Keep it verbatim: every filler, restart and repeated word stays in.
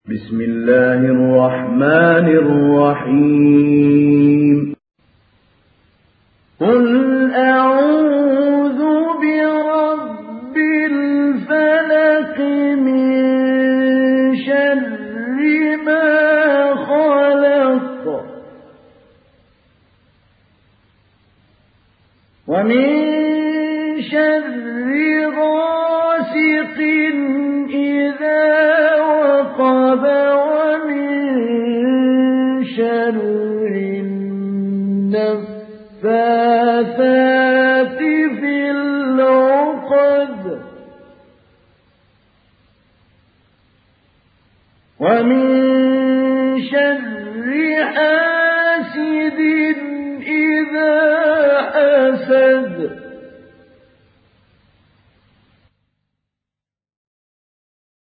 بسم الله الرحمن الرحيم قل أعوذ برب الفلق من شر ما خلق ومن شر غاسق إذا وقب ومن شر النفاثات في العقد ومن شر حاسد إذا حسد